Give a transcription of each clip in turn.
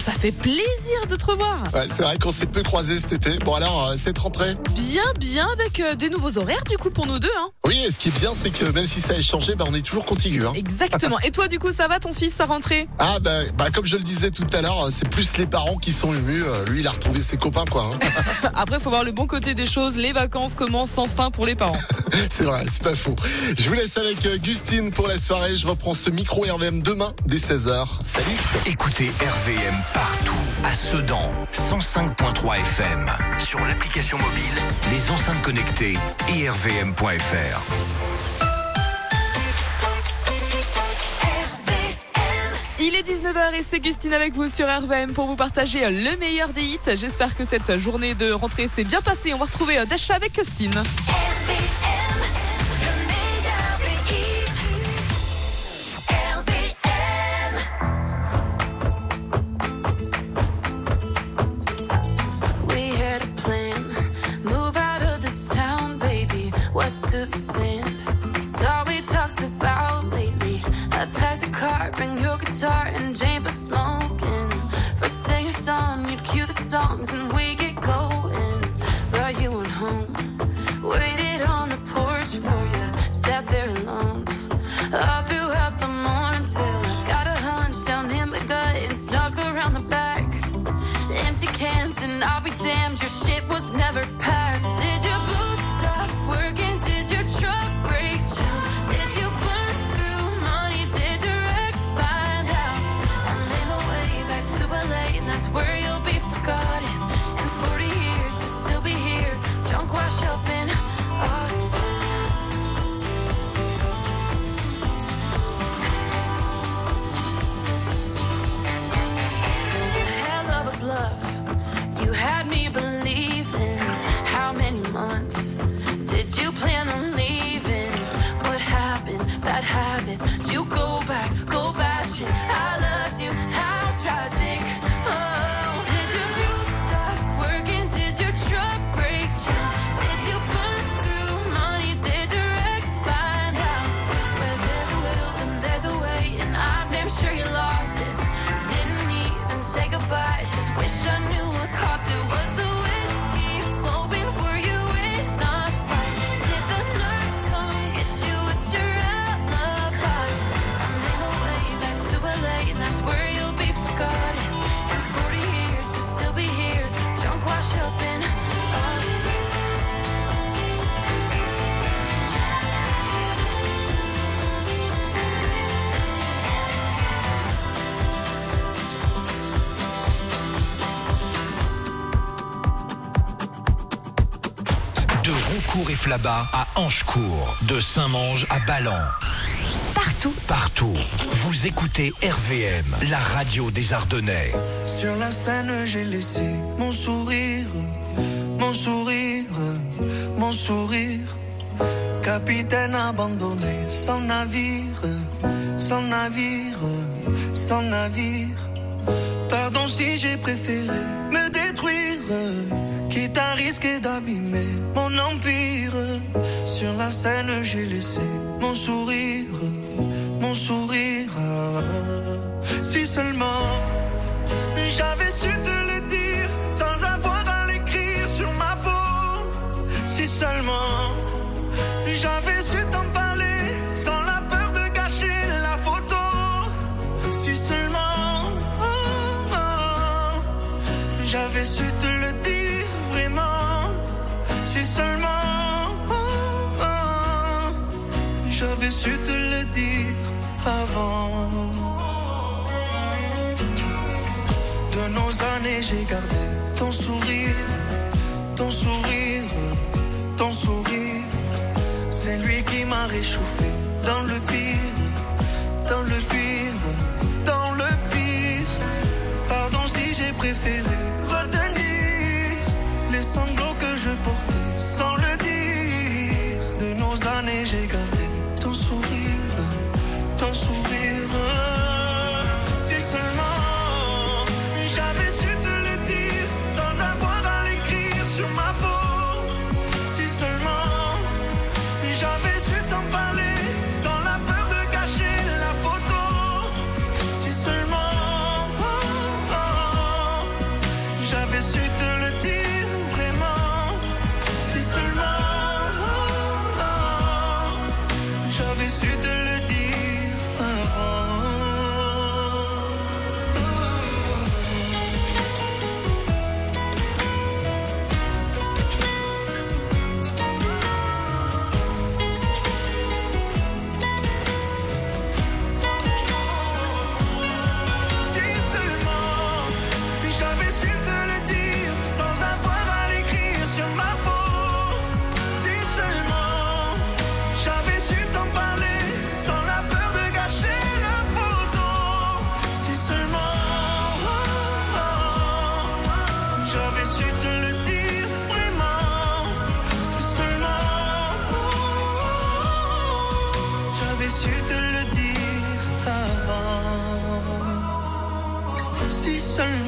ça fait plaisir de te revoir. Ouais, c'est vrai qu'on s'est peu croisés cet été. Bon alors, cette rentrée? Bien, avec des nouveaux horaires du coup pour nous deux. Hein. Oui, et ce qui est bien, c'est que même si ça a changé, on est toujours contigus. Hein. Exactement. Et toi, du coup, ça va ton fils, sa rentrée? Ah bah comme je le disais tout à l'heure, c'est plus les parents qui sont émus. Lui, il a retrouvé ses copains, quoi. Hein. Après, faut voir le bon côté des choses. Les vacances commencent enfin pour les parents. C'est vrai, c'est pas faux. Je vous laisse avec Gustine pour la soirée. Je reprends ce micro RVM demain dès 16h. Salut. Écoutez RVM partout, à Sedan, 105.3 FM, sur l'application mobile, les enceintes connectées et rvm.fr. Il est 19h et c'est Gustine avec vous sur RVM pour vous partager le meilleur des hits. J'espère que cette journée de rentrée s'est bien passée. On va retrouver Dasha avec Gustine. To the sand, it's all we talked about lately. I packed a car, bring your guitar and Jane for smoking. First thing at dawn, you'd cue the songs and we get going. Brought you on home, waited on the porch for you, sat there alone all throughout the morning till I got a hunch down in my gut and snuck around the back. Empty cans and I'll be damned, your shit was never packed. Did your boots stop working? Did your truck break down? Did you burn through money? Did your ex find out? I made my way back to LA and that's where you'll be forgotten. In 40 years you'll still be here, drunk wash up in Austin. Hell of a bluff, you had me believing. How many months did you plan on leaving? What happened? Bad habits. Did you go back? Go bashing. I loved you. How tragic. Oh, did your boots stop working? Did your truck break down? Did you burn through money? Did your ex find out? Where there's a will and there's a way, and I'm damn sure you lost it. Didn't even say goodbye. Just wish I knew what cost it. Was the whiskey flowing? Were you in a fight? Did the nurse come get you? It's your alibi. I made my way back to LA and that's where you'll be forgotten. In 40 years you'll still be here, drunk wash up in Austin. De Roncourt et Flabat à Anchecourt, de Saint-Mange à Ballan. Partout. Vous écoutez RVM, la radio des Ardennais. Sur la scène, j'ai laissé mon sourire, mon sourire, mon sourire. Capitaine abandonné, sans navire, sans navire, sans navire. Pardon si j'ai préféré me détruire, quitte à risquer d'abîmer mon empire. Sur la scène, j'ai laissé mon sourire, mon sourire. Si seulement j'avais su te le dire sans avoir à l'écrire sur ma peau. Si seulement j'avais su t'en parler sans la peur de gâcher la photo. Si seulement j'avais su te le dire vraiment. Si seulement j'avais su te le dire avant. De nos années j'ai gardé ton sourire, ton sourire, ton sourire. C'est lui qui m'a réchauffé dans le pire, dans le pire, dans le pire. Pardon si j'ai préféré retenir les sanglots que je portais sans le dire. De nos années j'ai gardé ton sourire, ton sourire. Si seulement j'avais su te le dire sans avoir à l'écrire sur ma peau. Si seulement j'avais su t'en parler sans la peur de gâcher la photo. Si seulement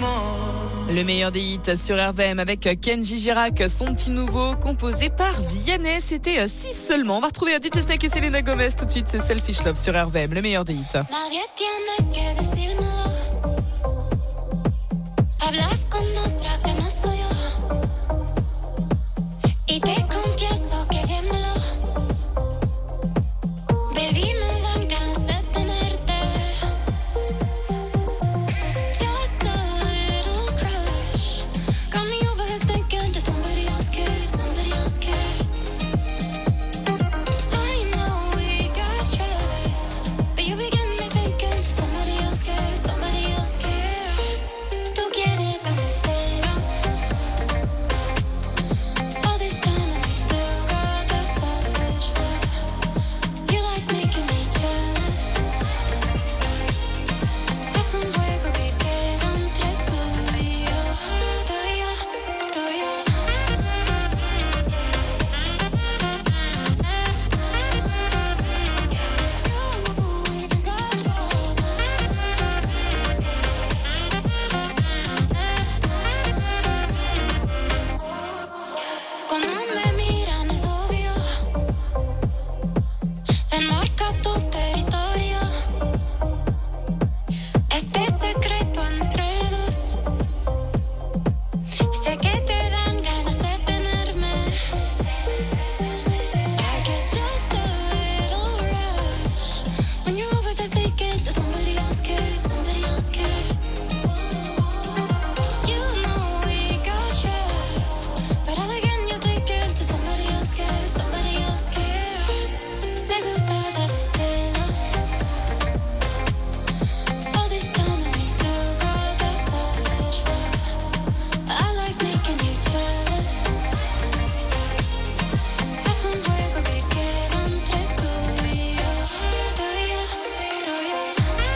Le meilleur des hits sur RVM avec Kenji Girac, son petit nouveau composé par Vianney. C'était 6 seulement. On va retrouver DJ Snake et Selena Gomez tout de suite. C'est Selfish Love sur RVM, le meilleur des hits. Hablas con otra que no soy yo y te confieso que viéndolo, baby, me dan ganas de tenerte. Just a little crush got me overthinking. Does somebody else care? Somebody else care? I know we got trust, but you begin me thinking. Does somebody else care? Somebody else care? All this time and we still got that selfish love. You like making me jealous. Es un juego que queda entre tú y yo, tú y yo, tú y yo. Cuando me miran es obvio, ven, marca tu territorio. Este secreto entre dos, sé que te dan ganas de tenerme. I get just a little rush when you're over the thinking. Does somebody else care? Somebody else care? You know we got trust, but all again you're thinking. Does somebody else care? Somebody else care? Me gusta darte celos. All this time and we still got that selfish love. I like making you jealous. Es un juego que queda entre tú y yo, tú y yo, tú y yo.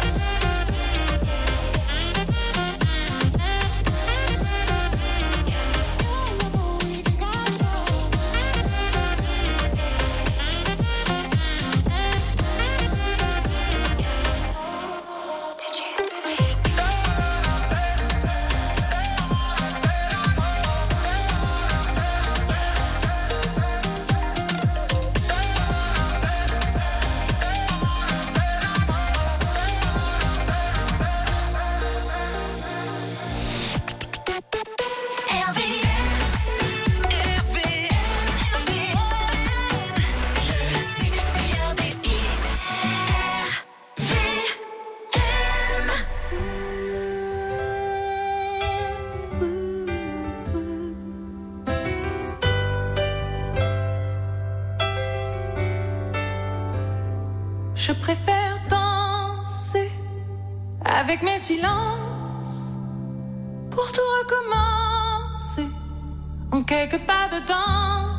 Je préfère danser avec mes silences pour tout recommencer en quelques pas dedans.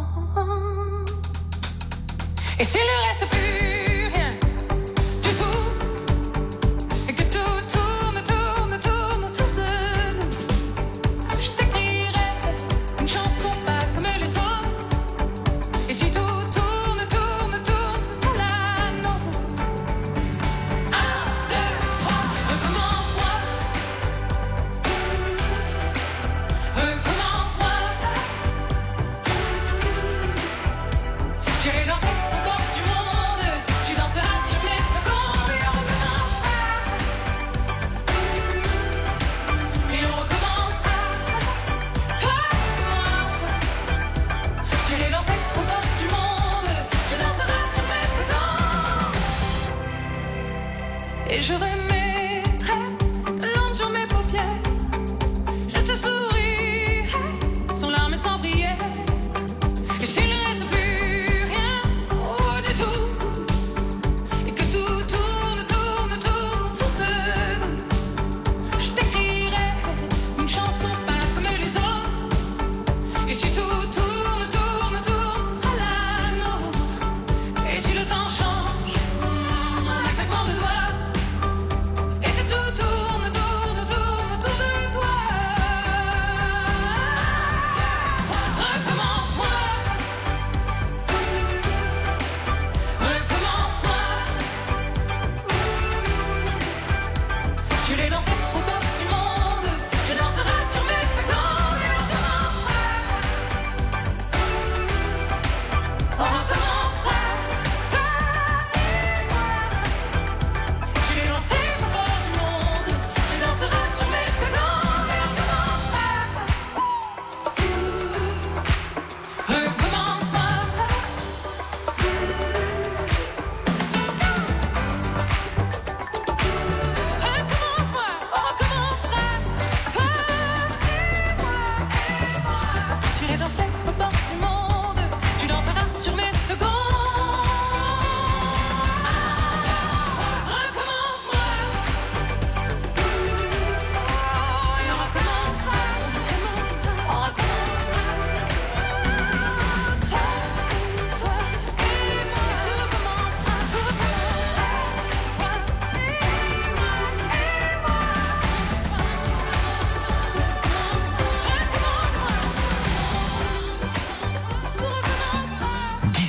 Et s'il ne reste plus rien du tout, et que tout tourne, tourne, tourne autour de nous, je t'écrirai une chanson pas comme les autres. Et si tout tourne, tourne, tourne, ce sera la nôtre. 1, 2, 3, recommence-moi. Recommence-moi. J'irai danser aux portes du monde.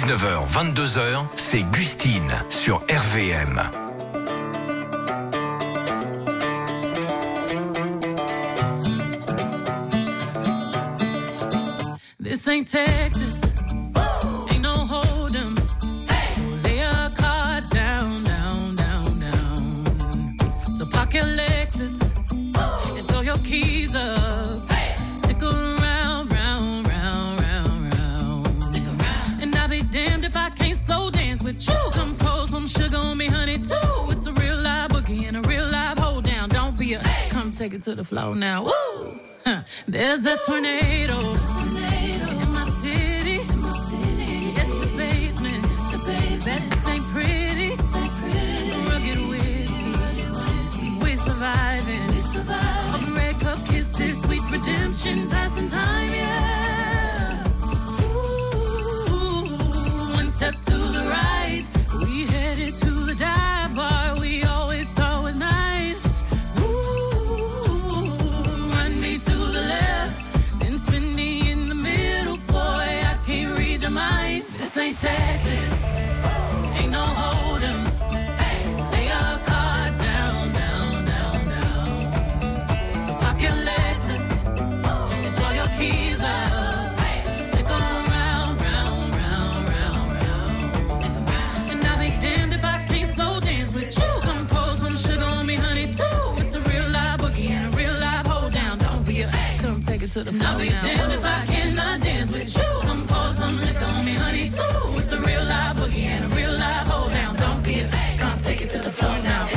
19h, 22h, c'est Gustine sur RVM. This ain't Texas. Ain't no hold 'em. So lay your cards down, down, down, down. So park your Lexus and throw your keys up. Stick around, round, round, round, round. Stick around. And I'll be damned if I can't slow dance with you. Come pour some sugar on me, honey, too. It's a real live boogie and a real live hold down. Don't be a come take it to the floor now. Woo! Huh. There's a tornado. In my city. At the basement. That ain't pretty. Rugged whiskey. We're surviving. Of red cup kisses, sweet redemption, passing time, yeah. Ooh, one step to the right. We headed to the dive bar we always thought was nice. Ooh, run me to the left, then spin me in the middle, boy. I can't read your mind. This ain't Texas, ain't no hold 'em. Lay your cards down, down, down, down. So park your Lexus and throw your keys up. Stick around, round, round, round, round. And I'll be damned if I can't slow dance with you. Come pour some sugar on me, honey, too. It's a real live boogie and a real live hold down. Don't be a come take it to the floor. I'll be damned if I cannot dance with you. Come pour some liquor on me, honey, too. It's a real live boogie and a real live hold down. Don't be a come take it to the floor now.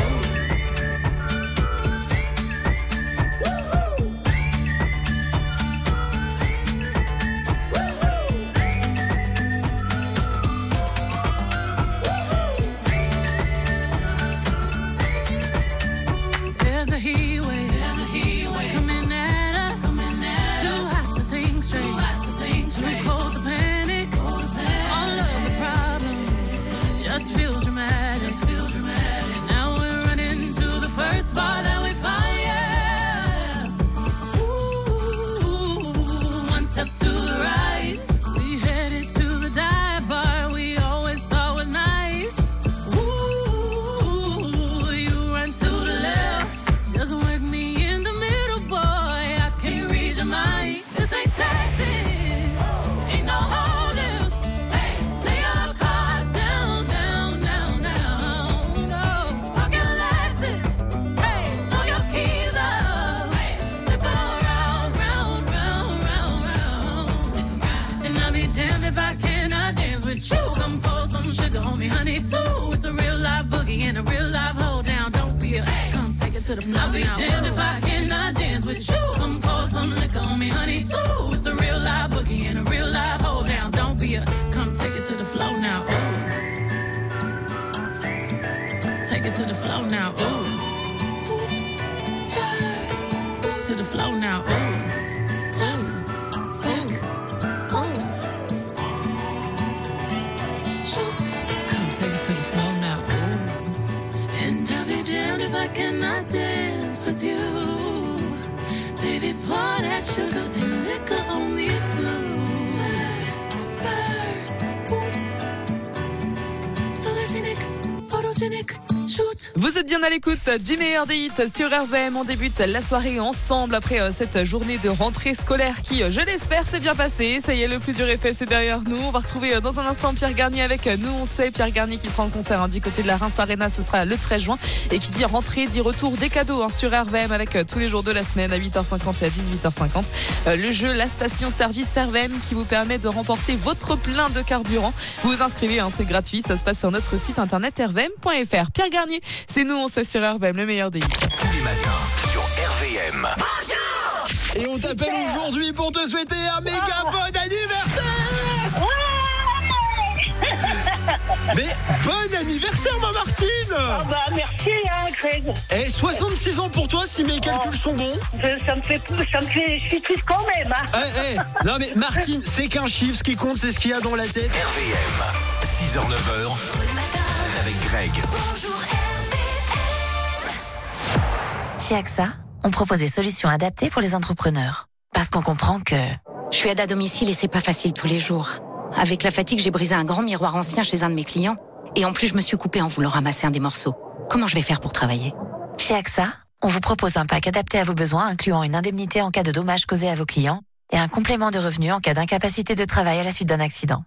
There's a heat wave coming at us. Too hot to think straight. Too cold to panic. All of the problems just feel dramatic. Now we're running to the first bar that we find. Yeah. Ooh, one step to the right. We headed to the dive bar we always thought was nice. Ooh, you run to the left. Just work me in the middle, boy. I can't read your mind. This ain't Texas. Ain't no holding. Lay your cards down, down, down, down. No, park your Lexus. Throw your keys up. Stick around, round, round, round, round. And I'll be damned if I cannot dance with you. Come pour some sugar on me, honey, too. It's a real live boogie and a real live hold down. Don't be a come take it to the floor. I'll be damned if I cannot dance with you. Come pour some liquor on me, honey, too. It's a real live boogie and a real live hold down. Don't be a come take it to the floor now. Ooh. Take it to the floor now. Ooh. Oops, spurs. To the floor now. Ooh. Top, back, oops. Shoot. Come take it to the floor now. Ooh. And I'll be damned if I cannot dance with you. Baby, pour that sugar and liquor on me too. Spurs, boots. Sologenic, photogenic, shoot. Vous êtes bien à l'écoute du meilleur des hits sur RVM. On débute la soirée ensemble après cette journée de rentrée scolaire qui, je l'espère, s'est bien passée. Ça y est, le plus dur est fait, c'est derrière nous. On va retrouver dans un instant Pierre Garnier avec Nous on sait. Pierre Garnier qui sera en concert du côté de la Reims Arena, ce sera le 13 juin. Et qui dit rentrée, dit retour des cadeaux sur RVM avec tous les jours de la semaine à 8h50 et à 18h50. Le jeu La Station Service RVM qui vous permet de remporter votre plein de carburant. Vous vous inscrivez, c'est gratuit. Ça se passe sur notre site internet rvm.fr. Pierre Garnier, c'est Nous on sait sur RVM, le meilleur des hits. Tous les matins sur RVM. Et on t'appelle aujourd'hui pour te souhaiter un méga bon anniversaire. Mais bon anniversaire, ma Martine. Ah bah merci Greg. Et 66 ans pour toi si mes calculs sont bons. Ça me fait, je suis triste quand même. Non mais Martine, c'est qu'un chiffre, ce qui compte c'est ce qu'il y a dans la tête. RVM, 6h-9h, avec Greg. Chez AXA, on propose des solutions adaptées pour les entrepreneurs. Parce qu'on comprend que je suis aide à domicile et c'est pas facile tous les jours. Avec la fatigue, j'ai brisé un grand miroir ancien chez un de mes clients. Et en plus, je me suis coupée en voulant ramasser un des morceaux. Comment je vais faire pour travailler ? Chez AXA, on vous propose un pack adapté à vos besoins, incluant une indemnité en cas de dommages causés à vos clients et un complément de revenu en cas d'incapacité de travail à la suite d'un accident.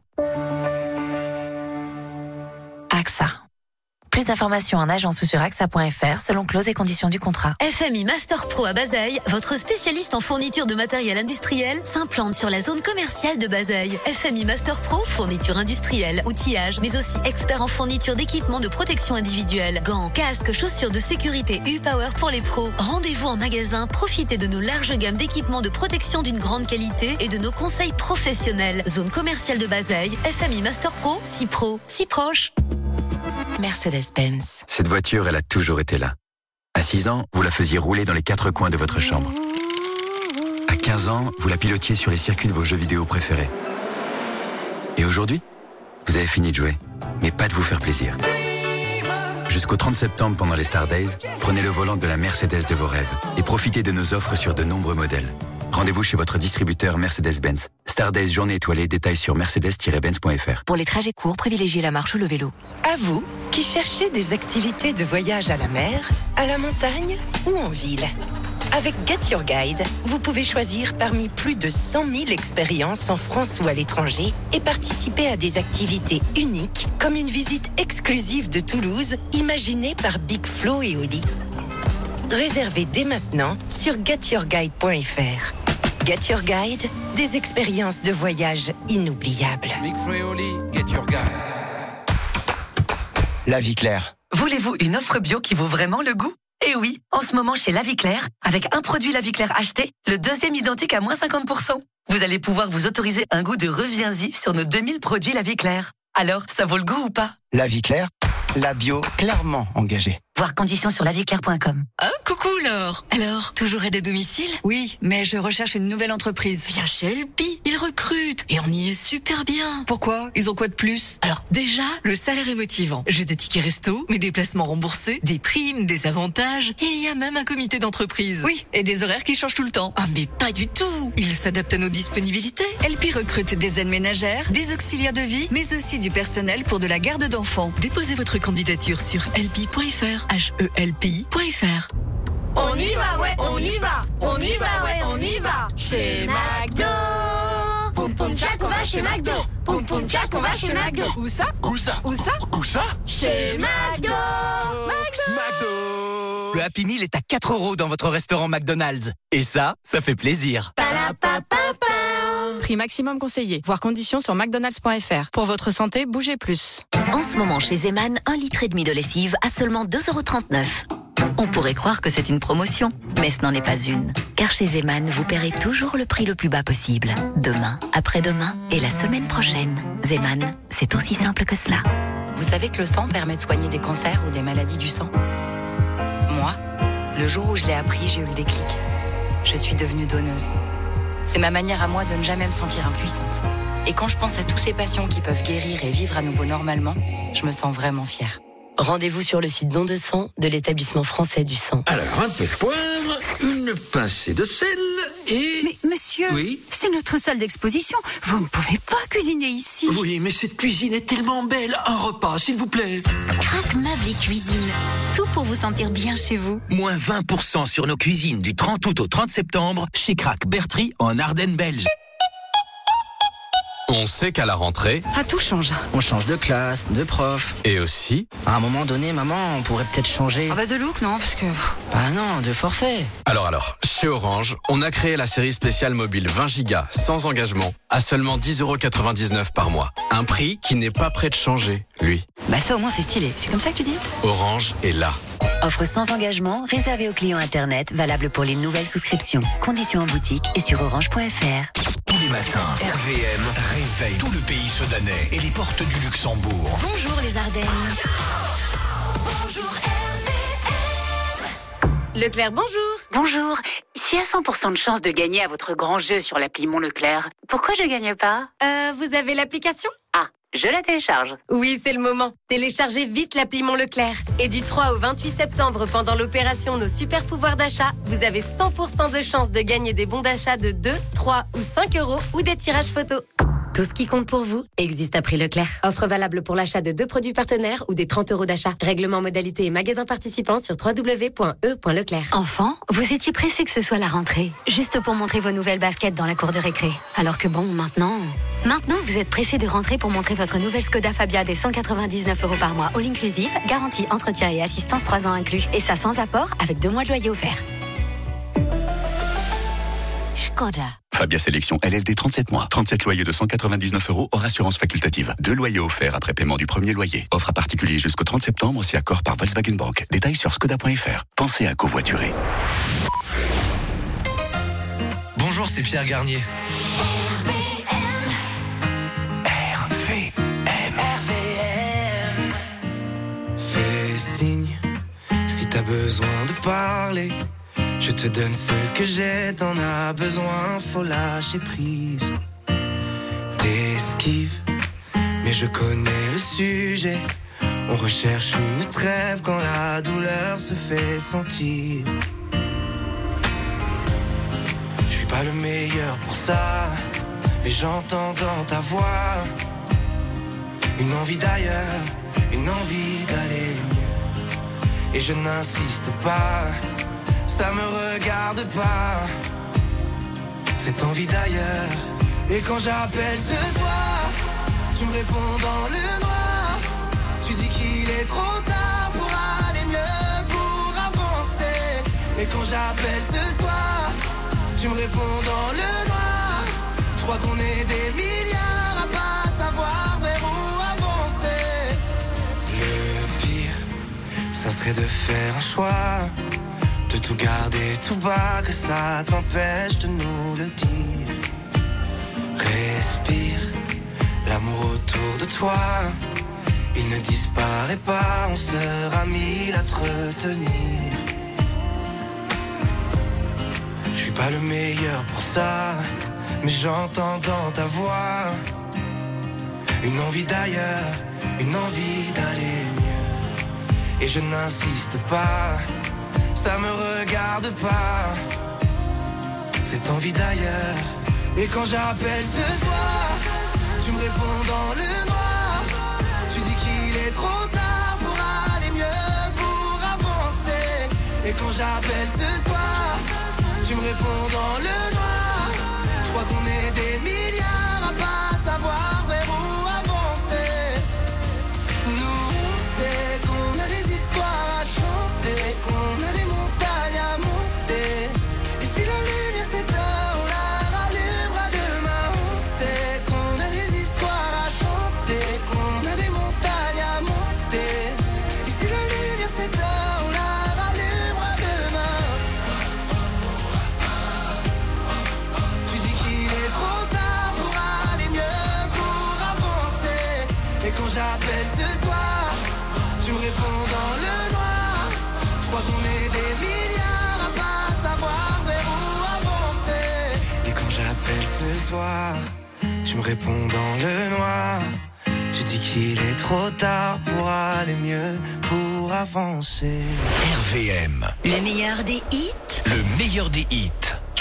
AXA. Plus d'informations en agence ou sur axa.fr selon clauses et conditions du contrat. FMI Master Pro à Bazeilles, votre spécialiste en fourniture de matériel industriel, s'implante sur la zone commerciale de Bazeilles. FMI Master Pro, fourniture industrielle, outillage, mais aussi expert en fourniture d'équipements de protection individuelle, gants, casques, chaussures de sécurité U-Power pour les pros. Rendez-vous en magasin, profitez de nos larges gammes d'équipements de protection d'une grande qualité et de nos conseils professionnels. Zone commerciale de Bazeilles, FMI Master Pro, si pro, si proche. Mercedes-Benz. Cette voiture, elle a toujours été là. À 6 ans, vous la faisiez rouler dans les 4 coins de votre chambre. À 15 ans, vous la pilotiez sur les circuits de vos jeux vidéo préférés. Et aujourd'hui, vous avez fini de jouer, mais pas de vous faire plaisir. Jusqu'au 30 septembre, pendant les Star Days, prenez le volant de la Mercedes de vos rêves et profitez de nos offres sur de nombreux modèles. Rendez-vous chez votre distributeur Mercedes-Benz. Star Days journée étoilée, détails sur mercedes-benz.fr. Pour les trajets courts, privilégiez la marche ou le vélo. À vous, qui cherchez des activités de voyage à la mer, à la montagne ou en ville. Avec Get Your Guide, vous pouvez choisir parmi plus de 100 000 expériences en France ou à l'étranger et participer à des activités uniques comme une visite exclusive de Toulouse imaginée par Big Flo et Oli. Réservez dès maintenant sur getyourguide.fr. Get Your Guide, des expériences de voyage inoubliables. Big Flo et Oli, Get Your Guide. La Vie Claire. Voulez-vous une offre bio qui vaut vraiment le goût ? Eh oui, en ce moment chez La Vie Claire, avec un produit La Vie Claire acheté, le deuxième identique à moins 50%. Vous allez pouvoir vous autoriser un goût de reviens-y sur nos 2000 produits La Vie Claire. Alors, ça vaut le goût ou pas ? La Vie Claire, la bio clairement engagée. Voir conditions sur laviclaire.com. Ah, coucou Laure. Alors, toujours aide à domicile ? Oui, mais je recherche une nouvelle entreprise. Viens chez Elpi, ils recrutent et on y est super bien. Pourquoi ? Ils ont quoi de plus ? Alors, déjà, le salaire est motivant. J'ai des tickets resto, mes déplacements remboursés, des primes, des avantages et il y a même un comité d'entreprise. Oui, et des horaires qui changent tout le temps. Ah, mais pas du tout. Ils s'adaptent à nos disponibilités. Elpi recrute des aides ménagères, des auxiliaires de vie, mais aussi du personnel pour de la garde d'enfants. Déposez votre candidature sur elpi.fr. HELPI.fr. On y va, ouais, on y va, on y va, ouais, on y va. Chez McDo. Poum poum tchac, on va chez McDo. Poum poum tchac, on va chez McDo. Où ça ? Où ça ? Où ça ? Où ça ? Chez McDo. McDo. Le Happy Meal est à 4 € dans votre restaurant McDonald's. Et ça fait plaisir. Prix maximum conseillé. Voir conditions sur mcdonalds.fr. Pour votre santé, bougez plus. En ce moment, chez Zeman, 1,5 litre de lessive à seulement 2,39 €. On pourrait croire que c'est une promotion, mais ce n'en est pas une. Car chez Zeman, vous paierez toujours le prix le plus bas possible. Demain, après-demain et la semaine prochaine. Zeman, c'est aussi simple que cela. Vous savez que le sang permet de soigner des cancers ou des maladies du sang ? Moi, le jour où je l'ai appris, j'ai eu le déclic. Je suis devenue donneuse. C'est ma manière à moi de ne jamais me sentir impuissante. Et quand je pense à tous ces patients qui peuvent guérir et vivre à nouveau normalement, je me sens vraiment fière. Rendez-vous sur le site Don de sang de l'établissement français du sang. Alors, un peu de poivre, une pincée de sel et... Mais monsieur, oui, c'est notre salle d'exposition. Vous ne pouvez pas cuisiner ici. Oui, mais cette cuisine est tellement belle. Un repas, s'il vous plaît. Crac Meubles et Cuisine. Tout pour vous sentir bien chez vous. Moins 20% sur nos cuisines du 30 août au 30 septembre chez Crac Bertry en Ardennes belge. On sait qu'à la rentrée... tout change. On change de classe, de prof. Et aussi... À un moment donné, maman, on pourrait peut-être changer... de look, non, parce que... non, de forfait. Alors, chez Orange, on a créé la série spéciale mobile 20 Go sans engagement à seulement 10,99 € par mois. Un prix qui n'est pas prêt de changer, lui. Ça au moins c'est stylé. C'est comme ça que tu dis ? Orange est là. Offre sans engagement, réservée aux clients Internet, valable pour les nouvelles souscriptions. Conditions en boutique et sur orange.fr. Tous les matins, RVM réveille tout le pays sedanais et les portes du Luxembourg. Bonjour les Ardennes. Bonjour RVM. Leclerc, bonjour. Bonjour. S'il y a 100% de chance de gagner à votre grand jeu sur l'appli Mon Leclerc, pourquoi je gagne pas ? Vous avez l'application ? Ah, je la télécharge. Oui, c'est le moment. Téléchargez vite l'appli Mon Leclerc. Et du 3 au 28 septembre, pendant l'opération Nos Super Pouvoirs d'achat, vous avez 100% de chance de gagner des bons d'achat de 2, 3 ou 5 € ou des tirages photos. Tout ce qui compte pour vous existe à prix Leclerc. Offre valable pour l'achat de 2 produits partenaires ou des 30 € d'achat. Règlement, modalité et magasins participants sur www.e.leclerc. Enfant, vous étiez pressé que ce soit la rentrée, juste pour montrer vos nouvelles baskets dans la cour de récré. Alors que bon, maintenant, vous êtes pressé de rentrer pour montrer votre nouvelle Skoda Fabia des 199 € par mois all inclusive, garantie, entretien et assistance 3 ans inclus. Et ça sans apport avec 2 mois de loyer offert. Skoda. Fabia Sélection LLD 37 mois. 37 loyers de 199 € hors assurance facultative. 2 loyers offerts après paiement du premier loyer. Offre à particulier jusqu'au 30 septembre si accord par Volkswagen Bank. Détails sur skoda.fr. Pensez à covoiturer. Bonjour, c'est Pierre Garnier. RVM. Fais signe si t'as besoin de parler. Je te donne ce que j'ai, t'en as besoin, faut lâcher prise. T'esquives, mais je connais le sujet. On recherche une trêve quand la douleur se fait sentir. Je suis pas le meilleur pour ça, mais j'entends dans ta voix une envie d'ailleurs, une envie d'aller mieux. Et je n'insiste pas, ça me regarde pas, cette envie d'ailleurs. Et quand j'appelle ce soir, tu me réponds dans le noir. Tu dis qu'il est trop tard pour aller mieux, pour avancer. Et quand j'appelle ce soir, tu me réponds dans le noir. Je crois qu'on est des milliards à pas savoir vers où avancer. Le pire, ça serait de faire un choix, de tout garder tout bas, que ça t'empêche de nous le dire. Respire, l'amour autour de toi, il ne disparaît pas, on sera mille à te retenir. Je suis pas le meilleur pour ça, mais j'entends dans ta voix une envie d'ailleurs, une envie d'aller mieux. Et je n'insiste pas, ça me regarde pas, cette envie d'ailleurs. Et quand j'appelle ce soir, tu me réponds dans le noir. Tu dis qu'il est trop tard pour aller mieux, pour avancer. Et quand j'appelle ce soir, tu me réponds dans le noir. Je crois qu'on est des milliards à pas savoir vers où avancer. Nous on sait qu'on a des histoires à chanter, qu'on a des montagnes à monter. Et si la lumière s'éteint, on la rallumera demain. On sait qu'on a des histoires à chanter, qu'on a des montagnes à monter. Et si la lumière s'éteint, on la rallumera demain. Tu dis qu'il est trop tard pour aller mieux, pour avancer. Et quand j'appelle ce soir, tu me réponds dans le noir. Je crois qu'on est des milliards à pas savoir vers où avancer. Et quand j'appelle ce soir, tu me réponds dans le noir. Tu dis qu'il est trop tard pour aller mieux, pour avancer. RVM. Le meilleur des hits. Le meilleur des hits.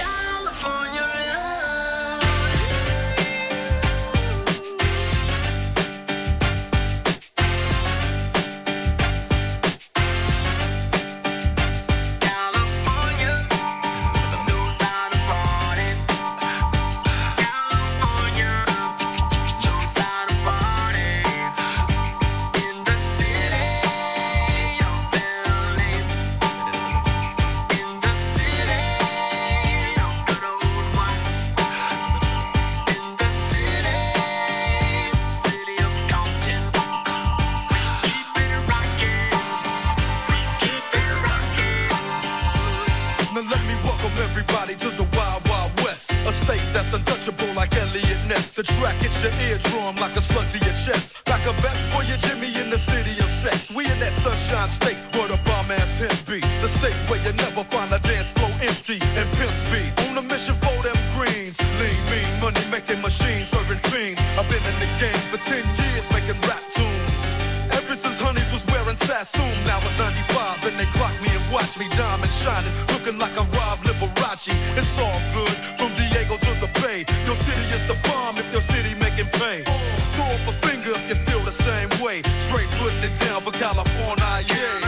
The track hits your eardrum like a slug to your chest, like a vest for your Jimmy in the city of sex. We in that sunshine state where the bomb ass him be, the state where you never find a dance floor empty and pimp speed. On a mission for them greens, lean, mean, money making machines, serving fiends. I've been in the game for 10 years making rap tunes. Ever since Honeys was wearing Sassoon, now it's 95 and they clock me and watch me diamond shining, looking like I'm Rob Liberace. It's all good from Diego to the Bay. Your city is the bomb if your city making Hey, throw up a finger if you feel the same way. Straight putting it down for California, yeah.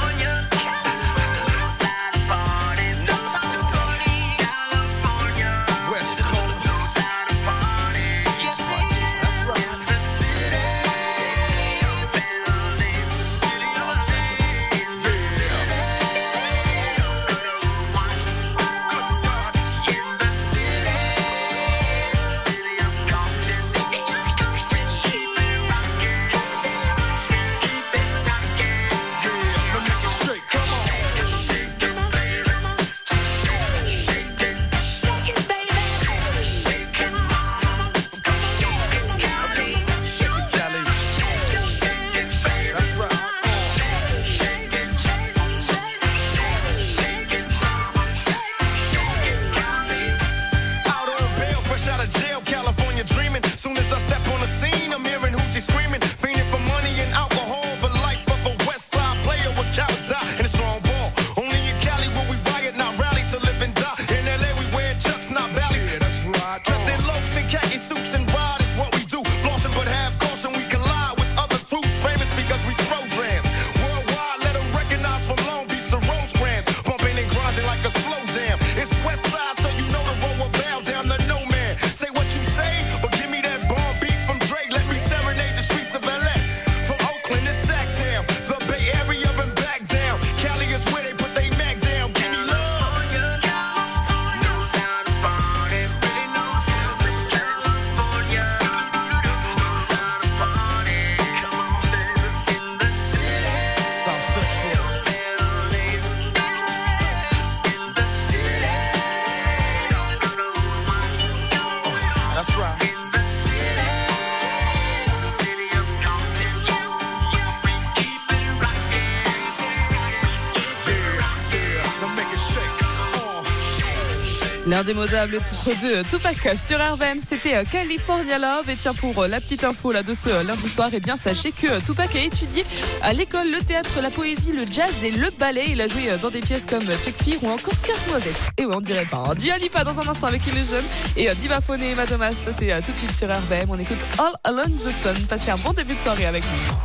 L'indémodable titre de Tupac sur RVM, c'était California Love. Et tiens, pour la petite info là de ce lundi soir, eh bien sachez que Tupac a étudié à l'école le théâtre, la poésie, le jazz et le ballet. Il a joué dans des pièces comme Shakespeare ou encore Casse-Noisette. Et ouais, on dirait pas. Dua Lipa dans un instant avec Il est jeune et Divaphone et Madomas. Ça c'est tout de suite sur RVM. On écoute All Along the Sun. Passez un bon début de soirée avec nous.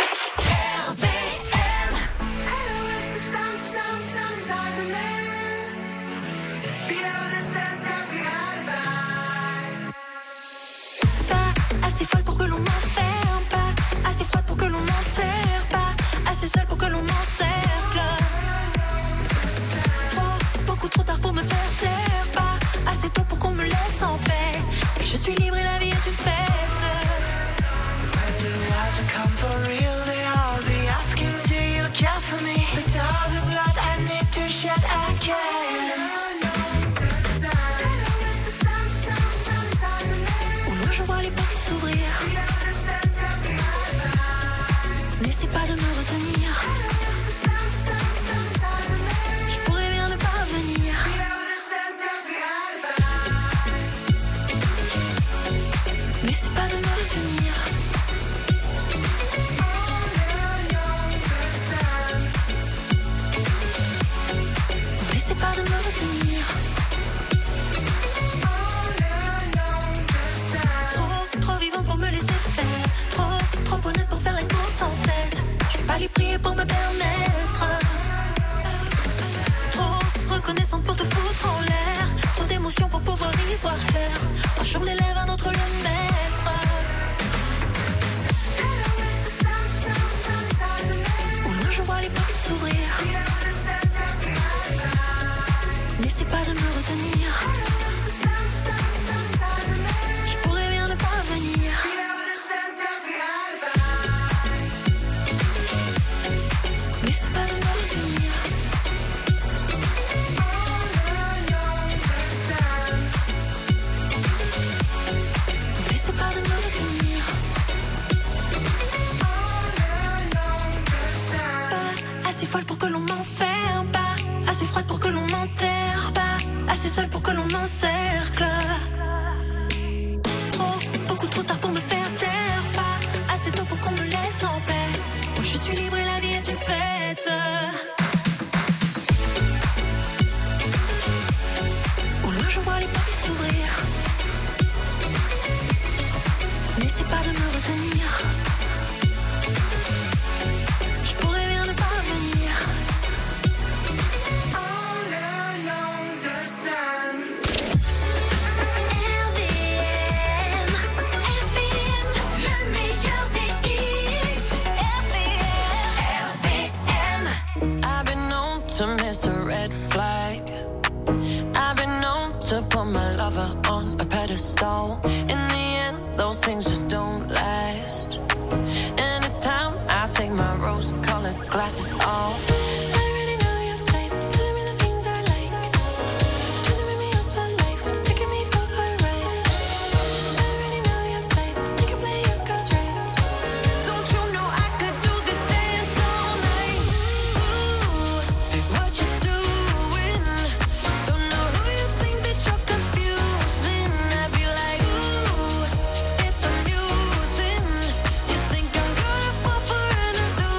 Assez folle pour que l'on m'enferme, pas assez froide pour que l'on m'enterre, pas assez seule pour que l'on m'encercle. Beaucoup trop tard pour me faire taire, pas assez tôt pour qu'on me laisse en paix. Mais je suis libre et la vie est une fête. When the lights come for real, they all be asking, do you care for me? But all the blood I need to shed, I can't. Je vois les portes s'ouvrir. N'essaie pas de me retenir. Je pourrais bien ne pas venir. N'essaie pas de me retenir. N'essaie pas de me retenir. Trop vivant pour me laisser faire. Trop honnête pour faire la course en tête. Je vais pas lui prier pour me permettre. Trop reconnaissante pour te foutre en l'air. Trop d'émotions pour pouvoir y voir clair. Un jour l'élève, un autre le maître. Au loin je vois les portes s'ouvrir. N'essaie pas de me retenir. Venir. N'essaie pas de me retenir. N'essaie pas de me retenir. Pas assez folle pour que l'on m'enferme, pas assez froide pour que l'on m'enterre, pas assez seule pour que l'on m'encercle. Beaucoup trop tard pour me faire taire, pas assez tôt pour qu'on me laisse en paix. Moi je suis libre et la vie est une fête. Au loin je vois les portes s'ouvrir. n'essaie pas de me retenir. Je pourrais bien ne pas venir. All along the sun. RVM, le meilleur des hits. RVM. I've been known to miss a red flag. I've been known to put my lover on a pedestal. In the end, those things just don't last. And it's time I take my rose-colored glasses off. I already know your type, telling me the things I like. Trying to make me yours for life, taking me for a ride. I already know your type, you can play your cards right. Don't you know I could do this dance all night? Ooh, what you doing? Don't know who you think that you're confusing. I'd be like, ooh, it's amusing. You think I'm gonna fall for an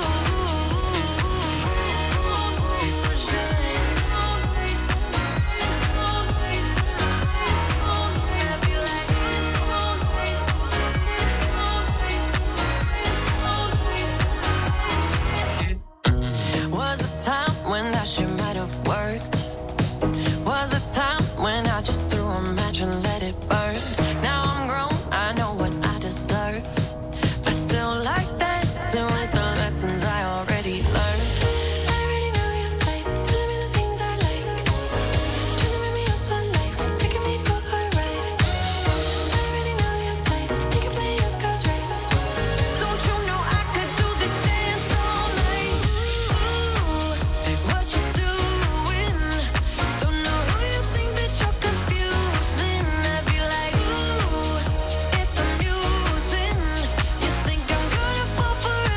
illusion? Was a time when that shit might have worked. Was a time when I just threw a match and let it burn. Now I'm grown, I know what I deserve. I still like that, too, with the lessons I already learned. I already know your type, telling me the things I like. Trying to make me yours for life, taking me for a ride. I already know your type, you can play your cards right. Don't you know I could do this dance all night? Ooh, what you doing? Don't know who you think that you're confusing. I'd be like, ooh, it's amusing. You think I'm gonna fall for an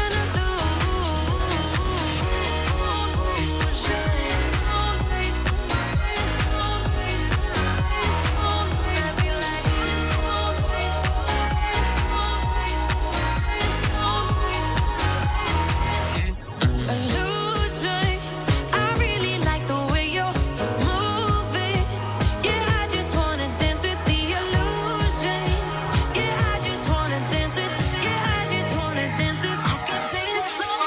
illusion? I really like the way you're moving. Yeah, I just wanna dance with the illusion. Yeah, I just wanna dance with. Yeah, I just wanna dance with. I could dance all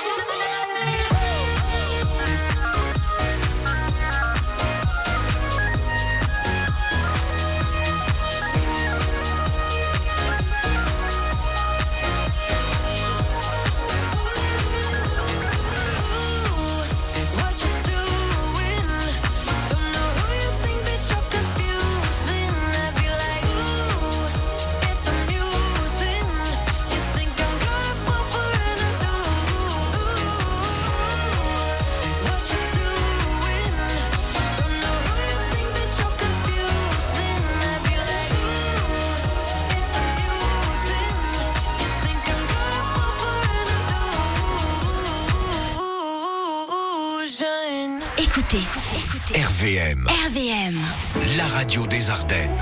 what you doing? Don't know who you think that you're confusing. I'd be like, ooh, it's amusing. You think I'm gonna fall for an illusion? What you doing? Don't know who you think that you're confusing. I'd be like, ooh, it's amusing. You think I'm gonna fall for an illusion? Écoutez, RVM, la radio des Ardennes.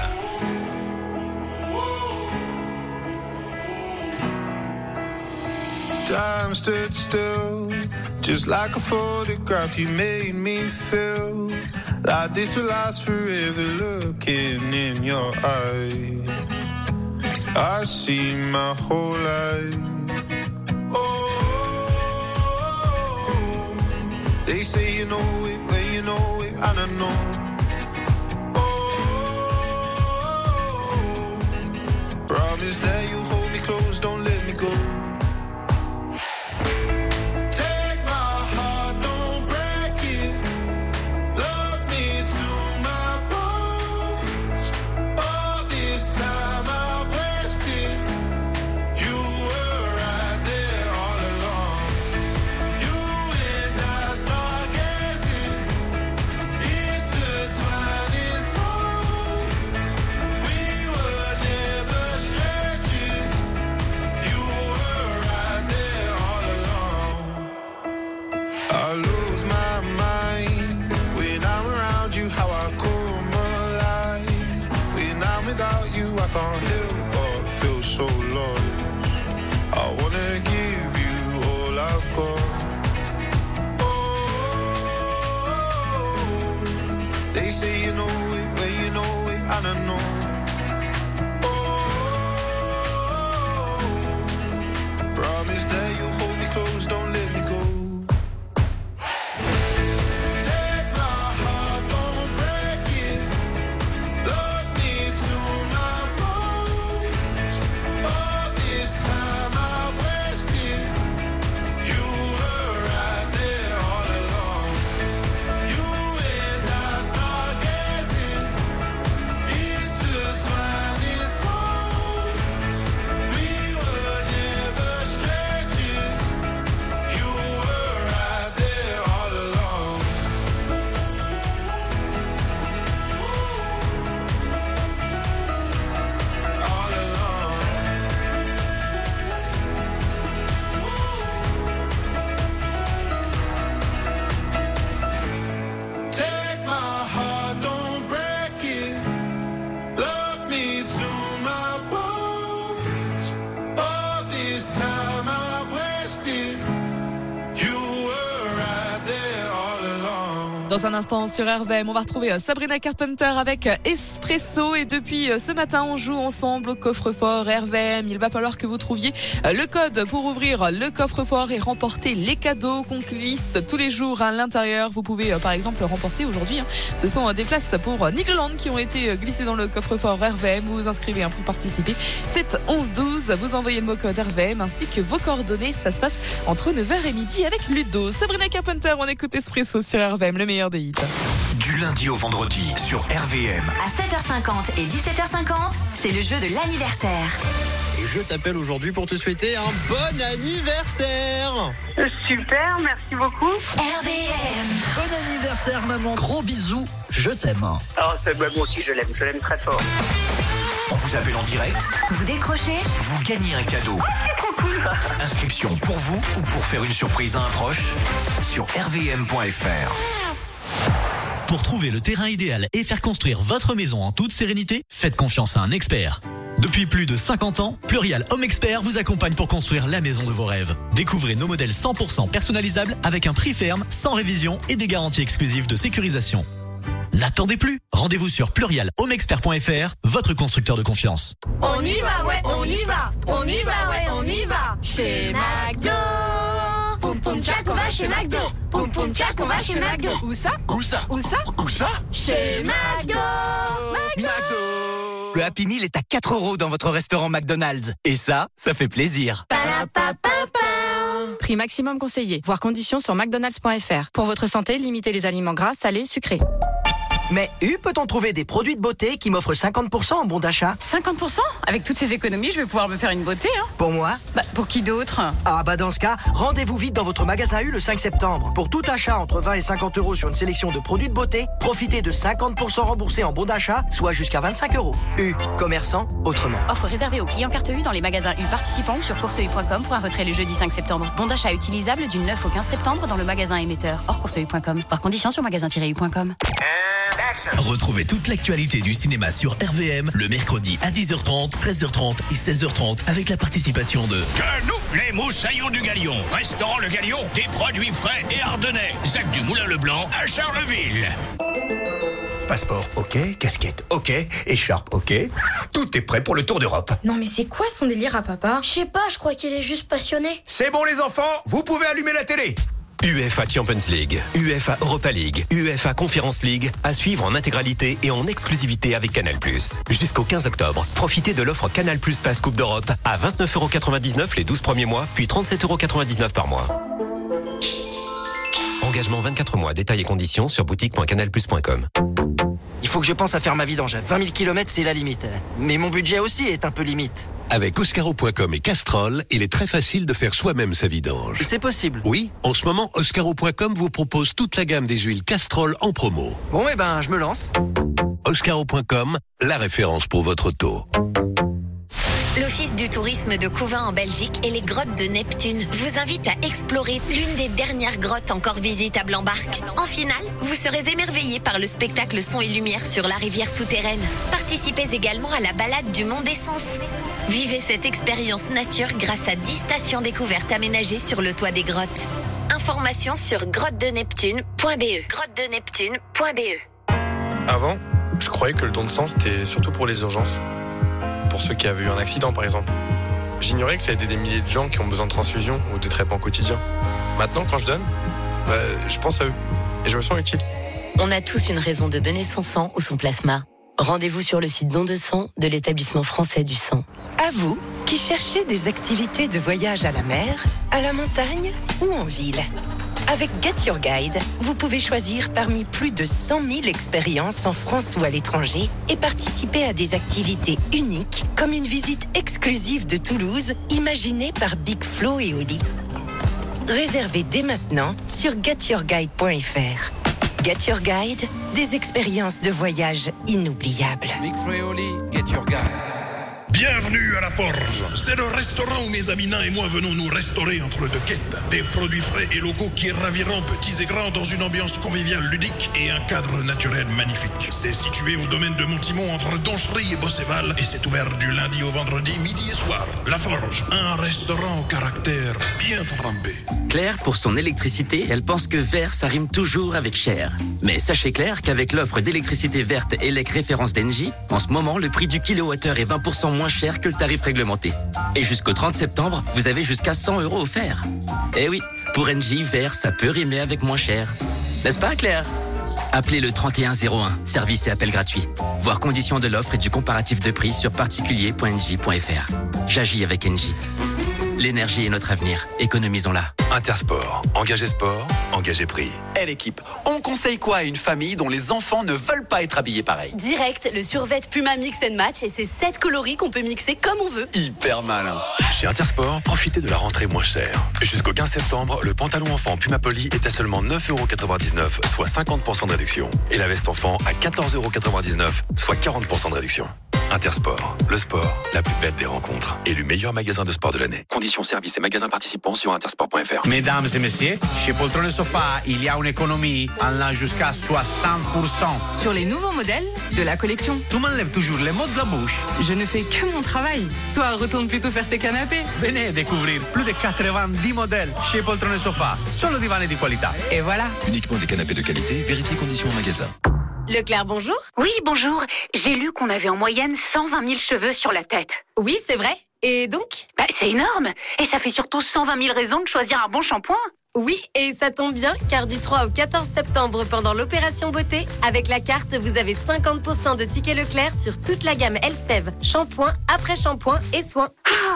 Time stood still, just like a photograph. You made me feel like this will last forever. Looking in your eyes, I see my whole life. Oh, they say you know it, when you know it, and I know. Oh, promise that you hold me close, don't let me go. Take my heart, don't break it. Love me to my bones. All this time I've wasted. You were right there all along. You and I stargazing, intertwining souls. We were never strangers. You were right there all along. I lose my mind when I'm around you. How I come alive when I'm without you. I can't help but feel so lost. I wanna give you all I've got. Oh, they say you know it, when you know it, and I know. Oh, Dans un instant sur RVM, on va retrouver Sabrina Carpenter avec Espresso. Et depuis ce matin, on joue ensemble au coffre-fort RVM. Il va falloir que vous trouviez le code pour ouvrir le coffre-fort et remporter les cadeaux qu'on glisse tous les jours à l'intérieur. Vous pouvez par exemple remporter aujourd'hui, ce sont des places pour Nigloland qui ont été glissées dans le coffre-fort RVM. Vous vous inscrivez pour participer. 7 11 12. Vous envoyez le mot code RVM ainsi que vos coordonnées. Ça se passe entre 9h et midi avec Ludo. Sabrina Carpenter, on écoute Espresso sur RVM, le meilleur des hits. Du lundi au vendredi sur RVM. À 7h50 et 17h50, c'est le jeu de l'anniversaire. Et je t'appelle aujourd'hui pour te souhaiter un bon anniversaire. Super, merci beaucoup. RVM. Bon anniversaire maman, gros bisous, je t'aime. Oh, moi aussi je l'aime très fort. On vous appelle en direct. Vous décrochez. Vous gagnez un cadeau. C'est trop cool. Inscription pour vous ou pour faire une surprise à un proche sur rvm.fr. Pour trouver le terrain idéal et faire construire votre maison en toute sérénité, faites confiance à un expert. Depuis plus de 50 ans, Plurial Home Expert vous accompagne pour construire la maison de vos rêves. Découvrez nos modèles 100% personnalisables avec un prix ferme, sans révision et des garanties exclusives de sécurisation. N'attendez plus. Rendez-vous sur plurialhomexpert.fr, votre constructeur de confiance. On y va, ouais, on y va. On y va, ouais, on y va. Chez McDo. Poum poum tchac, on va chez McDo. Poum poum tchac, on va chez McDo. Où ça? Où ça? Où ça? Où ça? Chez McDo. Le Happy Meal est à 4 € dans votre restaurant McDonald's. Et ça fait plaisir. Prix maximum conseillé. Voir conditions sur mcdonalds.fr. Pour votre santé, limitez les aliments gras, salés, sucrés. Mais peut-on trouver des produits de beauté qui m'offrent 50% en bon d'achat? 50%? Avec toutes ces économies, je vais pouvoir me faire une beauté, hein. Pour moi? Pour qui d'autre? Ah dans ce cas, rendez-vous vite dans votre magasin U le 5 septembre. Pour tout achat entre 20 et 50 € sur une sélection de produits de beauté, profitez de 50% remboursés en bon d'achat, soit jusqu'à 25 €. U, commerçant autrement. Offre réservée aux clients carte U dans les magasins U participants ou sur courseu.com pour un retrait le jeudi 5 septembre. Bon d'achat utilisable du 9 au 15 septembre dans le magasin émetteur, hors courseu.com. Par conditions sur magasin-u.com. Retrouvez toute l'actualité du cinéma sur RVM le mercredi à 10h30, 13h30 et 16h30 avec la participation de nous, les Moussaillons du Galion. Restaurant Le Galion, des produits frais et ardennais. Zac du Moulin-le-Blanc à Charleville. Passeport, ok. Casquette, ok. Écharpe, ok. Tout est prêt pour le Tour d'Europe. Non mais c'est quoi son délire à papa? Je sais pas, je crois qu'il est juste passionné. C'est bon les enfants, vous pouvez allumer la télé. UEFA Champions League, UEFA Europa League, UEFA Conference League, à suivre en intégralité et en exclusivité avec Canal+. Jusqu'au 15 octobre, profitez de l'offre Canal+ Pass Coupe d'Europe à 29,99 € les 12 premiers mois, puis 37,99 € par mois. Engagement 24 mois, détails et conditions sur boutique.canalplus.com. Il faut que je pense à faire ma vidange. 20 000 km, c'est la limite. Mais mon budget aussi est un peu limite. Avec Oscaro.com et Castrol, il est très facile de faire soi-même sa vidange. C'est possible. Oui, en ce moment, Oscaro.com vous propose toute la gamme des huiles Castrol en promo. Bon, je me lance. Oscaro.com, la référence pour votre auto. L'Office du tourisme de Couvain en Belgique et les grottes de Neptune vous invitent à explorer l'une des dernières grottes encore visitables en barque. En finale, vous serez émerveillés par le spectacle son et lumière sur la rivière souterraine. Participez également à la balade du Mont d'Essence. Vivez cette expérience nature grâce à 10 stations découvertes aménagées sur le toit des grottes. Informations sur grottedeneptune.be. grottedeneptune.be. Avant, je croyais que le don de sang c'était surtout pour les urgences. Pour ceux qui avaient eu un accident par exemple. J'ignorais que ça aidait des milliers de gens qui ont besoin de transfusion ou de traitements quotidiens. Maintenant quand je donne, je pense à eux et je me sens utile. On a tous une raison de donner son sang ou son plasma. Rendez-vous sur le site don de sang de l'établissement français du sang. À vous qui cherchez des activités de voyage à la mer, à la montagne ou en ville. Avec Get Your Guide, vous pouvez choisir parmi plus de 100 000 expériences en France ou à l'étranger et participer à des activités uniques comme une visite exclusive de Toulouse imaginée par Big Flo et Oli. Réservez dès maintenant sur getyourguide.fr. Get Your Guide, des expériences de voyage inoubliables. Big Flo et Oli, Get Your Guide. Bienvenue à la Forge. C'est le restaurant où mes amis nains et moi venons nous restaurer entre deux quêtes. Des produits frais et locaux qui raviront petits et grands dans une ambiance conviviale ludique et un cadre naturel magnifique. C'est situé au domaine de Montimont entre Donchery et Bosséval et c'est ouvert du lundi au vendredi midi et soir. La Forge, un restaurant au caractère bien trempé. Claire, pour son électricité, elle pense que vert, ça rime toujours avec cher. Mais sachez Claire qu'avec l'offre d'électricité verte ELEC référence d'Engie, en ce moment, le prix du kilowattheure est 20% moins cher que le tarif réglementé. Et jusqu'au 30 septembre, vous avez jusqu'à 100 € offerts. Eh oui, pour Engie, vert, ça peut rimer avec moins cher. N'est-ce pas, Claire ? Appelez le 3101, service et appel gratuit. Voir conditions de l'offre et du comparatif de prix sur particulier.engie.fr. J'agis avec Engie. L'énergie est notre avenir, économisons-la. Intersport, engagez sport, engagez prix. L'équipe, on conseille quoi à une famille dont les enfants ne veulent pas être habillés pareil? Direct, le survêt Puma Mix and Match et ses 7 coloris qu'on peut mixer comme on veut. Hyper malin. Chez Intersport, profitez de la rentrée moins chère. Jusqu'au 15 septembre, le pantalon enfant Puma Poly est à seulement 9,99 €, soit 50% de réduction. Et la veste enfant à 14,99 €, soit 40% de réduction. Intersport, le sport, la plus belle des rencontres. Élu meilleur magasin de sport de l'année. Conditions, services et magasins participants sur intersport.fr. Mesdames et messieurs, chez Poltron et Sofa, il y a une économie allant jusqu'à 60%. Sur les nouveaux modèles de la collection. Tu m'enlèves toujours les mots de la bouche. Je ne fais que mon travail. Toi, retourne plutôt faire tes canapés. Venez découvrir plus de 90 modèles chez Poltron et Sofa. Solo divani di qualità. Et voilà. Uniquement des canapés de qualité, vérifiez conditions au magasin. Leclerc, bonjour. Oui, bonjour. J'ai lu qu'on avait en moyenne 120 000 cheveux sur la tête. Oui, c'est vrai. Et donc ? C'est énorme. Et ça fait surtout 120 000 raisons de choisir un bon shampoing. Oui, et ça tombe bien, car du 3 au 14 septembre, pendant l'opération beauté, avec la carte, vous avez 50% de tickets Leclerc sur toute la gamme Elseve, shampoing, après-shampoing et soins.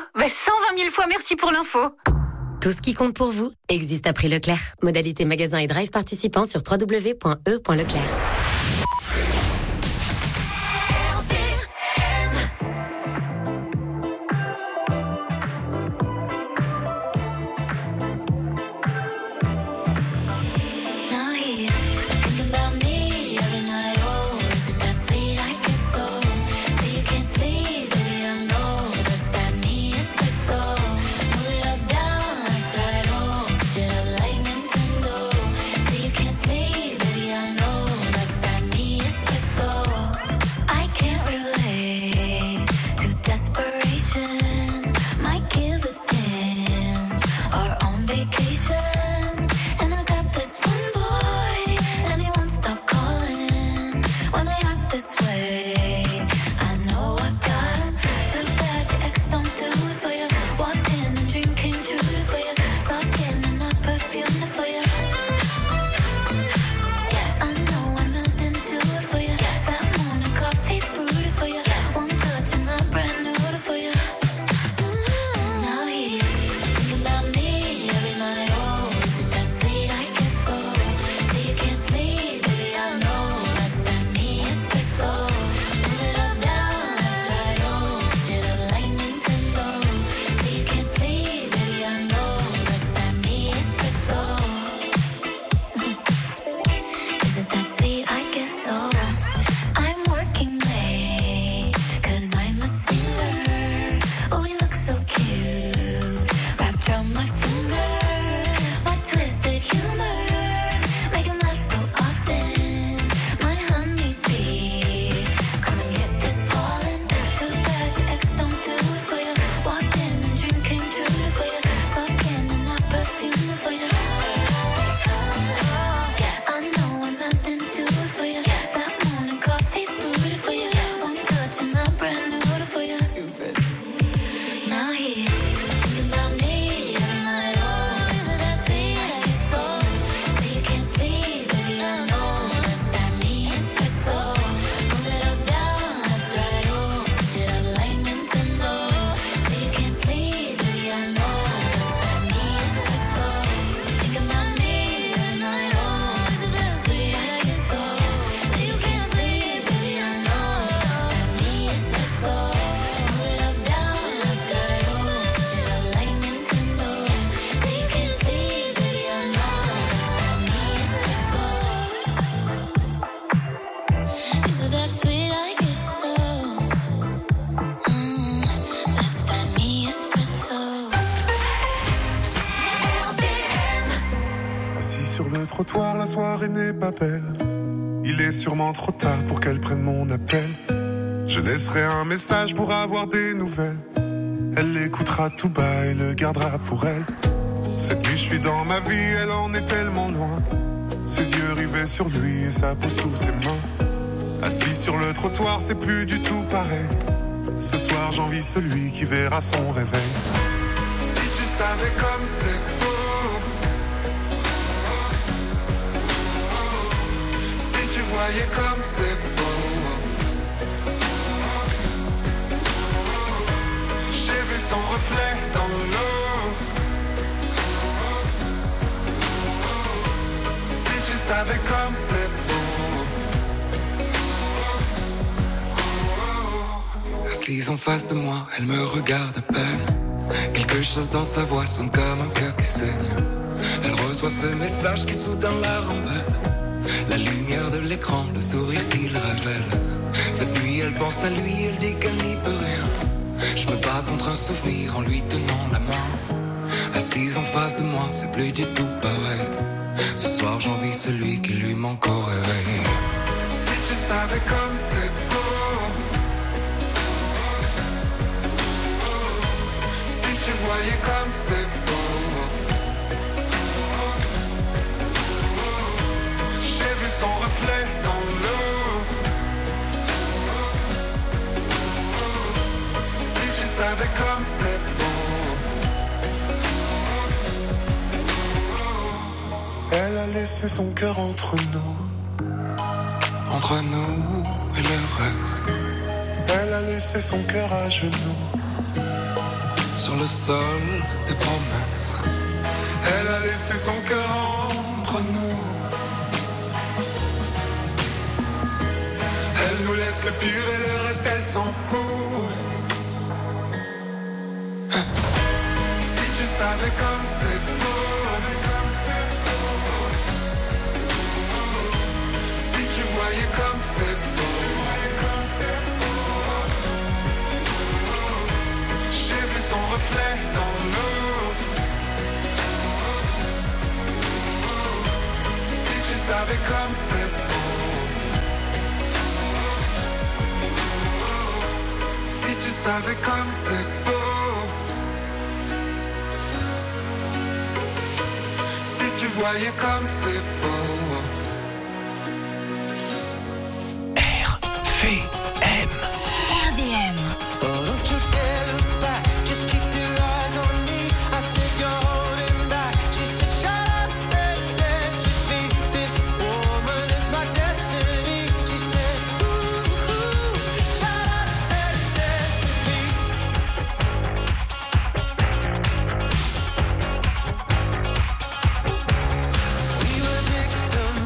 120 000 fois merci pour l'info. Tout ce qui compte pour vous existe à prix Leclerc. Modalité magasin et drive participants sur www.e.leclerc. Like Nintendo, so you can't sleep, baby. I know that's that me. le trottoir, la soirée n'est pas belle. Il est sûrement trop tard pour qu'elle prenne mon appel. Je laisserai un message pour avoir des nouvelles. Elle l'écoutera tout bas et le gardera pour elle. Cette nuit je suis dans ma vie, elle en est tellement loin. Ses yeux rivés sur lui et sa peau sous ses mains. Assis sur le trottoir, c'est plus du tout pareil. Ce soir j'envie celui qui verra son réveil. Si tu savais comme c'est beau, si tu voyais comme c'est beau. J'ai vu son reflet dans l'eau. Si tu savais comme c'est beau. Assise en face de moi, elle me regarde à peine. Quelque chose dans sa voix sonne comme un cœur qui saigne. Elle reçoit ce message qui soudain la rend belle. La lumière de l'écran, le sourire qu'il révèle. Cette nuit elle pense à lui, elle dit qu'elle n'y peut rien. Je me bats contre un souvenir en lui tenant la main. Assise en face de moi, c'est plus du tout pareil. Ce soir j'envie celui qui lui manque au réveil. Si tu savais comme c'est beau. Si tu voyais comme c'est beau. J'ai vu son reflet dans l'eau. Si tu savais comme c'est beau. Elle a laissé son cœur entre nous. Entre nous et le reste. Elle a laissé son cœur à genoux. Sur le sol des promesses. Elle a laissé son cœur entre nous. Elle nous laisse le pire et le reste elle s'en fout. Si tu savais comme c'est beau. Si tu voyais comme c'est beau. J'ai vu son reflet dans l'eau. Si tu savais comme c'est beau. Si tu savais comme c'est beau. Si tu voyais comme c'est beau. RVM. RVM. Oh, don't you dare look back. Just keep your eyes on me. I said you're holding back. She said, shut up and dance with me. This woman is my destiny. She said, ooh, shut up and dance with me. We were victims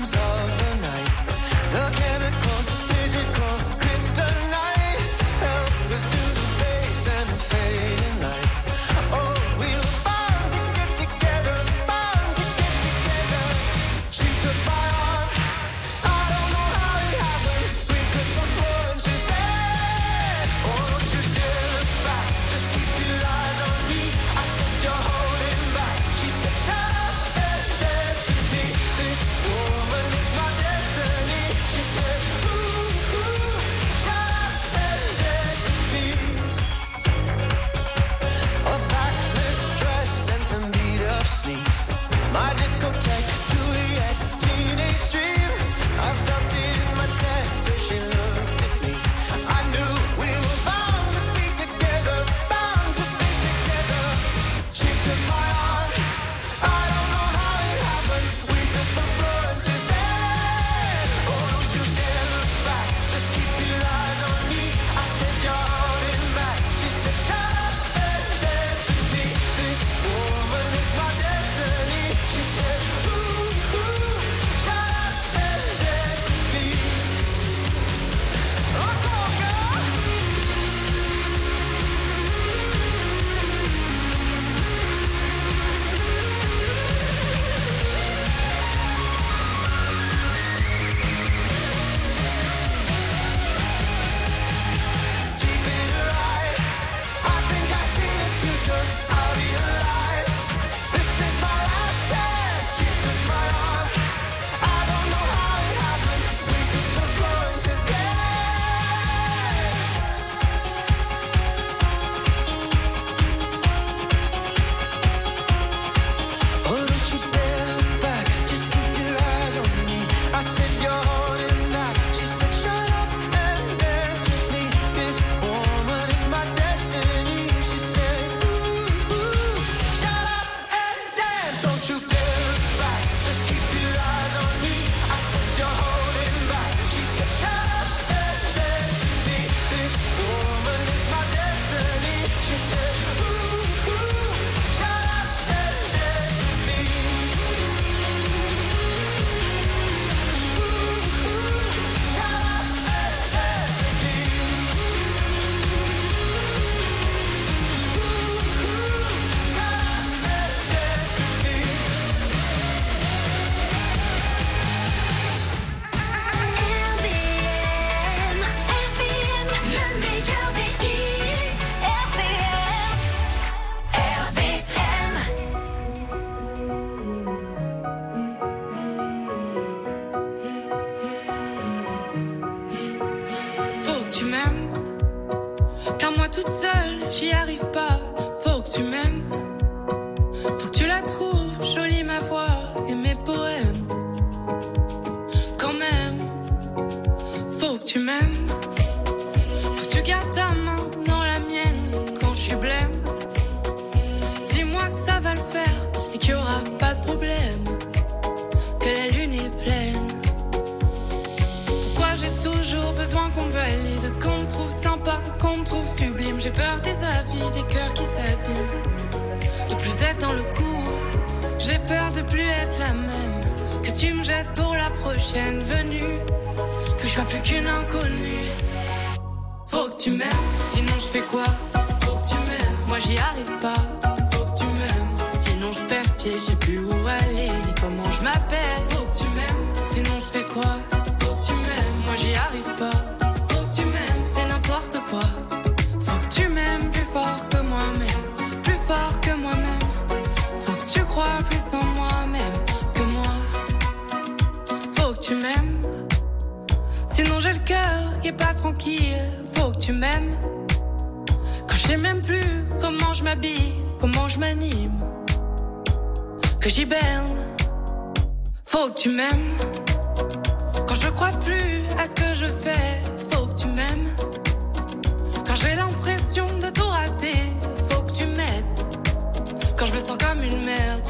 toute seule, j'y arrive pas. Faut que tu m'aimes. Faut que tu la trouves jolie ma voix et mes poèmes. Quand même, faut que tu m'aimes. Faut que tu gardes ta main dans la mienne quand je suis blême. Dis-moi que ça va le faire et qu'il y aura pas de problème. Que la lune est pleine. Pourquoi j'ai toujours besoin qu'on me valide, qu'on me trouve sympa, qu'on me trouve sublime. J'ai peur des avis, des cœurs qui s'abîment. De plus être dans le coup, j'ai peur de plus être la même. Que tu me jettes pour la prochaine venue, que je sois plus qu'une inconnue. Faut que tu m'aimes, sinon je fais quoi? Faut que tu m'aimes, moi j'y arrive pas. Faut que tu m'aimes, sinon je perds pied, je sais plus où aller, ni comment je m'appelle. Faut que tu m'aimes, sinon je fais quoi? Faut que tu m'aimes, moi j'y arrive pas. Faut que tu m'aimes, c'est n'importe quoi. Faut que tu m'aimes plus fort que moi-même, plus fort que moi-même. Faut que tu crois plus en moi-même que moi. Faut que tu m'aimes, sinon j'ai le cœur qui est pas tranquille. Faut que tu m'aimes, quand je sais même plus comment je m'habille, comment je m'anime, que j'hiberne. Faut que tu m'aimes, quand je crois plus à ce que je fais. Faut que tu m'aimes, quand j'ai l'impression de tout rater. Faut que tu m'aides, quand je me sens comme une merde.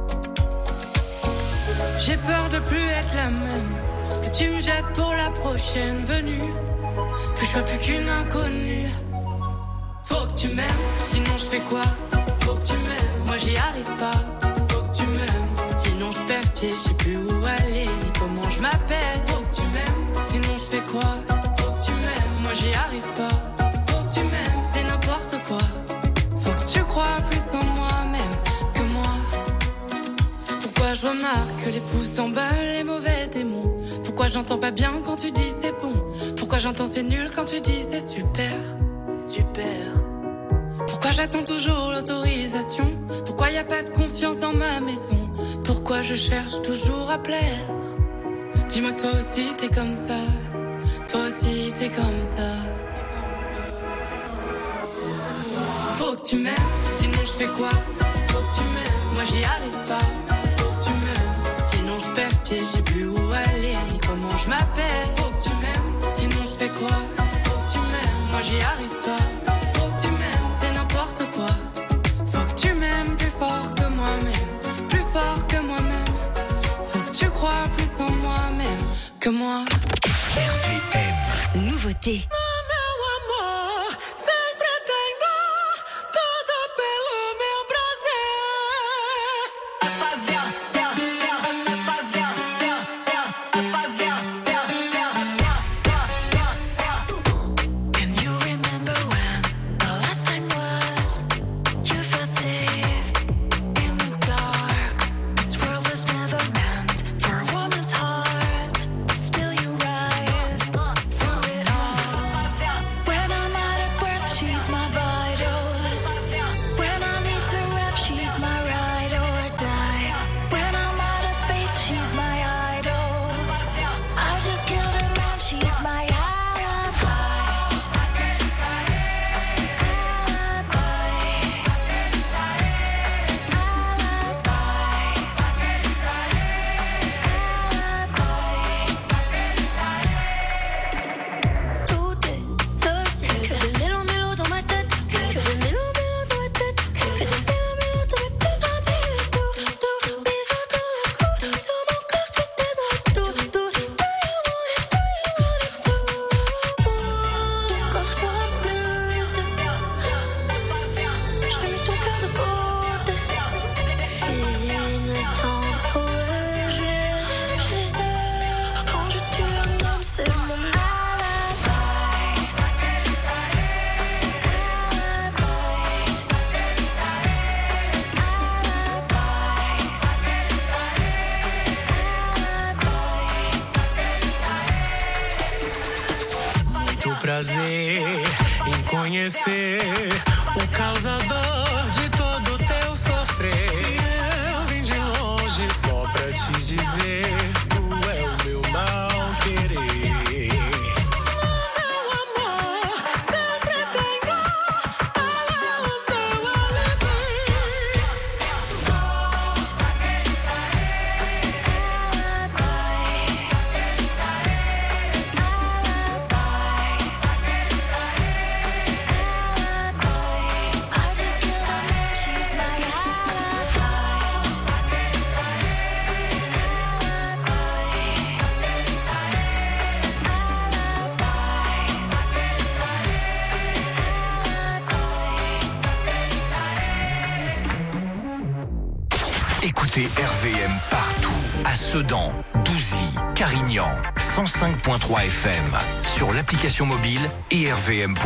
J'ai peur de plus être la même, que tu me jettes pour la prochaine venue, que je sois plus qu'une inconnue. Faut que tu m'aimes, sinon je fais quoi? Faut que tu m'aimes, moi j'y arrive pas. Faut que tu m'aimes, sinon je perds pied, je sais plus où aller, ni comment je m'appelle. Faut que tu m'aimes, sinon je fais quoi? Faut que tu m'aimes, moi j'y arrive pas. Faut que tu m'aimes, c'est n'importe quoi. Faut que tu crois plus en moi-même que moi. Pourquoi je remarque que les pouces s'emballent, les mauvais démons? Pourquoi j'entends pas bien quand tu dis c'est bon? Pourquoi j'entends c'est nul quand tu dis c'est super? C'est super. Pourquoi j'attends toujours l'autorisation? Pourquoi y a pas de confiance dans ma maison? Pourquoi je cherche toujours à plaire? Dis-moi que toi aussi t'es comme ça. Toi aussi t'es comme ça. Faut que tu m'aimes, sinon je fais quoi? Faut que tu m'aimes, moi j'y arrive pas. Faut que tu m'aimes, sinon je perds pied, je sais plus où aller, ni comment je m'appelle. Faut que tu m'aimes, sinon je fais quoi? Faut que tu m'aimes, moi j'y arrive pas. Faut que tu m'aimes, c'est n'importe quoi. Faut que tu m'aimes plus fort que moi-même, plus fort que moi-même. Faut que tu crois plus en moi-même que moi. RVM. Nouveauté. Prazer em conhecer o causador de todo teu sofrer. Eu vim de longe só pra te dizer, tu é o meu mal querer. Meu amor, sempre tenho Écoutez RVM partout. À Sedan, Douzy, Carignan, 105.3 FM. Sur l'application mobile et rvm.fr.